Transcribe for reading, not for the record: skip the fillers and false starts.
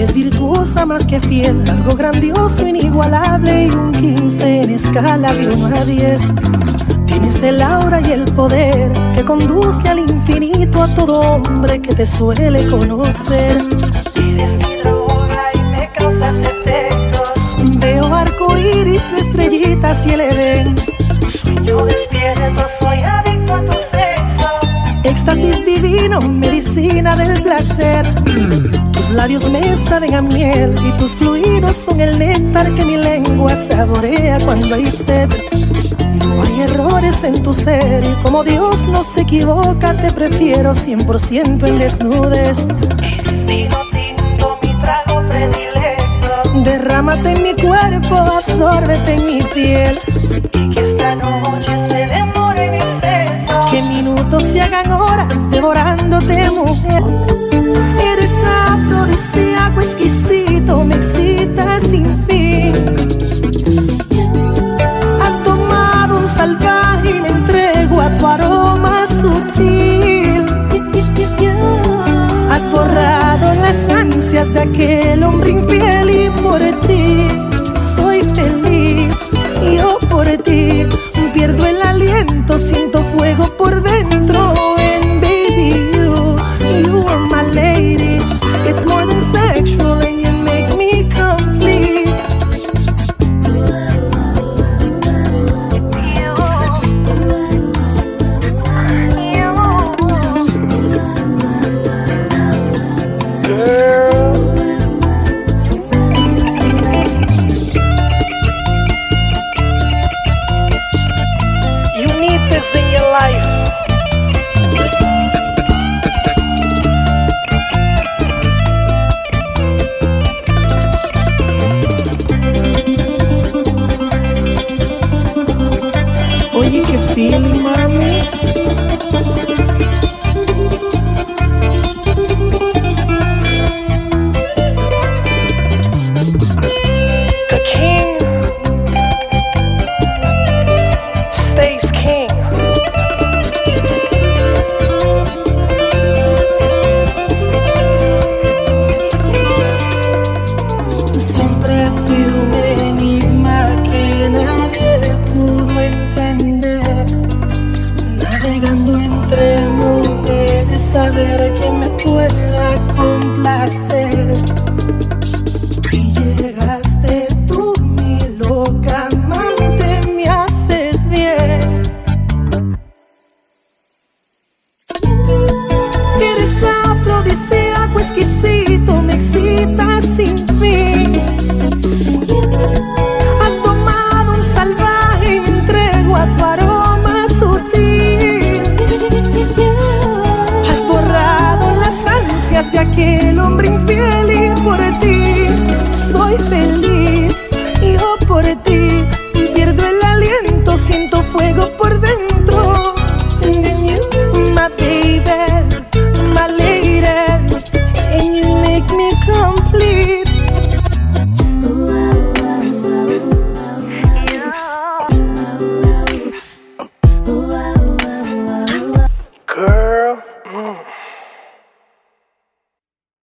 Eres virtuosa más que fiel, algo grandioso, inigualable y un 15 en escala de 1 a 10. Tienes el aura y el poder que conduce al infinito a todo hombre que te suele conocer. Eres mi droga y me causas efectos. Veo arco iris, estrellitas y el Edén. Sueño despierto, soy adicto a tu sexo. Éxtasis divino, medicina del placer. Tus labios me saben a miel y tus fluidos son el néctar que mi lengua saborea cuando hay sed. No hay errores en tu ser y como Dios no se equivoca, te prefiero 100% en desnudes. Eres vino tinto, mi trago predilecto. Derrámate en mi cuerpo, absórbete en mi piel. Y que esta noche se demore en exceso. Que minutos se hagan horas devorándote, mujer. Eres afrodisíaco exquisito, me excitas sin fin. Has tomado un salvaje y me entrego a tu aroma sutil. Has borrado las ansias de aquel hombre infiel y por ti soy feliz. Yo por ti pierdo el aliento, siento fuego por dentro. And baby, you are my lady. It's more than sexual and you make me complete. You need this in your life. Oye, qué feeling, mami. The king stays king. Siempre fui un enigma que nadie pudo entender. Navegando entre mujeres, saber que me pueda complacer. Y llegaste tú, mi loca amante, me haces bien. Eres afrodisíaco exquisito, me excitas sin fin. Has tomado un salvaje y me entrego a tu aroma sutil. Has borrado las ansias de aquel hombre infiel y por ti soy feliz.